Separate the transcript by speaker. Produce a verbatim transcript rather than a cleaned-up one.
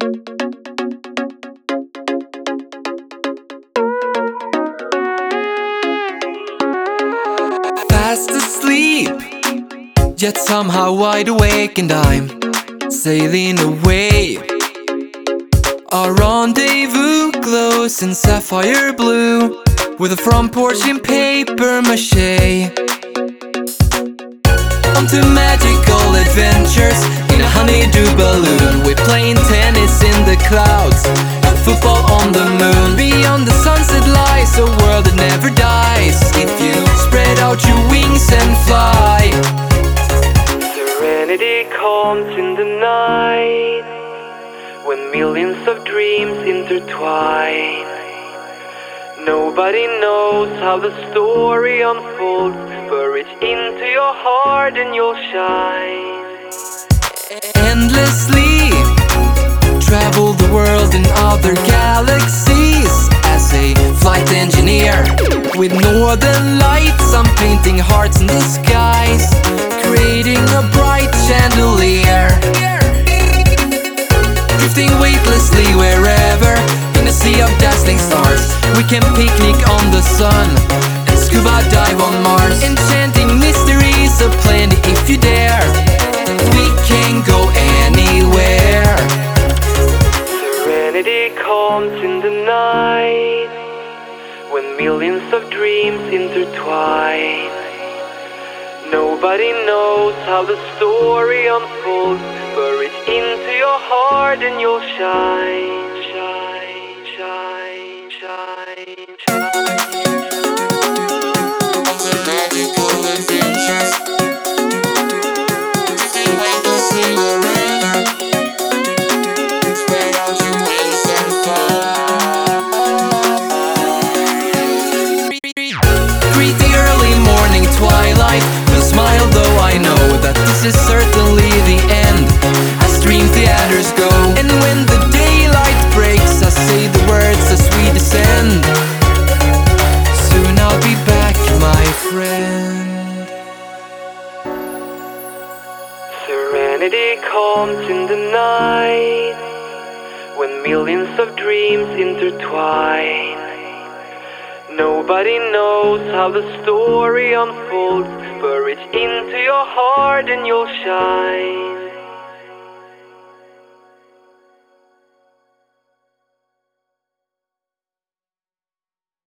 Speaker 1: Fast asleep, yet somehow wide awake, and I'm sailing away. Our rendezvous glows in sapphire blue, with a front porch in paper mache. On to magical adventures in a honeydew balloon. We're playing tennis in the clouds and football on the moon. Beyond the sunset lies a world that never dies if you spread out your wings and fly.
Speaker 2: Serenity comes in the night, when millions of dreams intertwine. Nobody knows how the story unfolds, but reach into your heart and you'll shine.
Speaker 1: Endlessly travel the world in other galaxies as a flight engineer. With northern lights I'm painting hearts in the skies, creating a bright chandelier. Drifting weightlessly wherever in a sea of dazzling stars. We can picnic on the sun and scuba dive on Mars. Enchanting mysteries aplenty if you dare. We can go anywhere.
Speaker 2: Serenity comes in the night, when millions of dreams intertwine. Nobody knows how the story unfolds, but reach into your heart and you'll shine, shine, shine, shine, shine.
Speaker 3: Magical adventures. Can't wait to see you later. Spread out your wings and fly.
Speaker 1: Greet the early morning twilight with a smile, though I know that this is certainly the end, as dream theaters go. And when the daylight breaks, I say the words as we descend. Soon I'll be back, my friend.
Speaker 2: Serenity comes in the night, when millions of dreams intertwine. Nobody knows how the story unfolds, but reach into your heart and you'll shine.